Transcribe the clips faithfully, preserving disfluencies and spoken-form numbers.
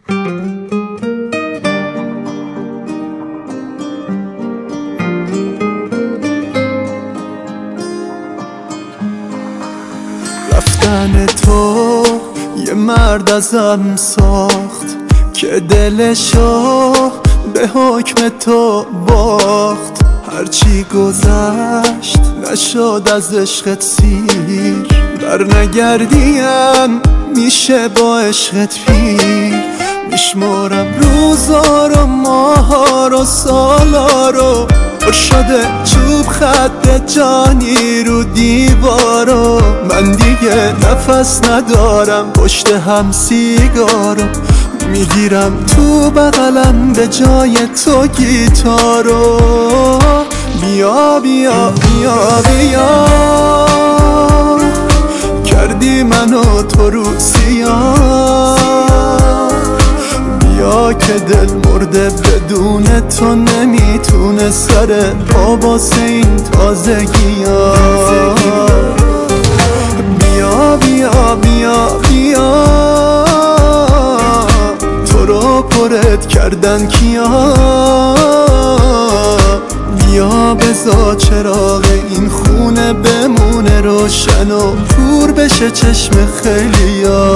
رفتن تو یه مرد ازم ساخت که دلشو به حکم تو باخت. هرچی گذشت نشد از عشقت سیر، بر نگردیم میشه با عشقت پیر. میشمارم روزا رو ماها رو سالا رو، پر شده چوب خط جانی رو دیوارو. من دیگه نفس ندارم پشت هم سیگارو، میگیرم تو بغلم به جای تو گیتارو. بیا بیا بیا بیا کردی منو تو رو سیاه. بیا که دل مرده بدون تو نمیتونه سر پا واسه این تازگی ها. بیا بیا بیا بیا تو رو پرت کردن کیا. بیا بذار چراغ این خونه بمونه روشن و پور بشه چشم خیلیا.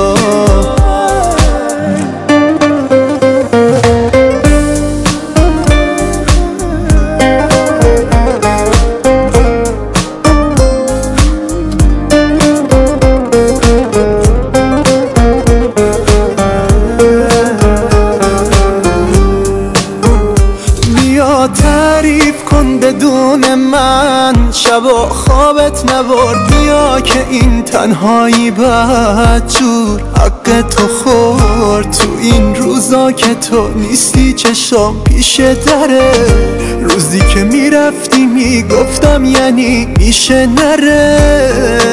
تعریف کن بدون من شبا خوابت نبرد. بیا که این تنهایی بدجور حق تو خورد. تو این روزا که تو نیستی چشام پیش دره، روزی که میرفتی میگفتم یعنی میشه نره.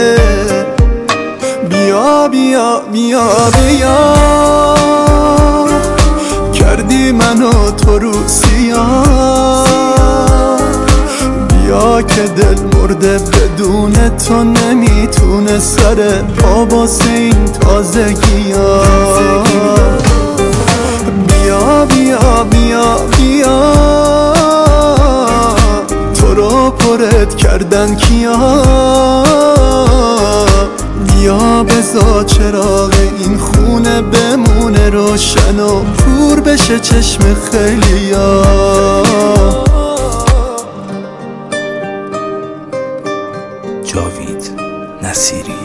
بیا بیا بیا بیا کردی منو تو رو سیاه. بیا که دل مرده بدون تو نمیتونه سر پا واسه این تازگی ها. بیا بیا بیا بیا تو رو پرت کردن کیا. بیا بذار چراغ این خونه بمونه روشن و پور بشه چشم خیلیا. جاوید نصیری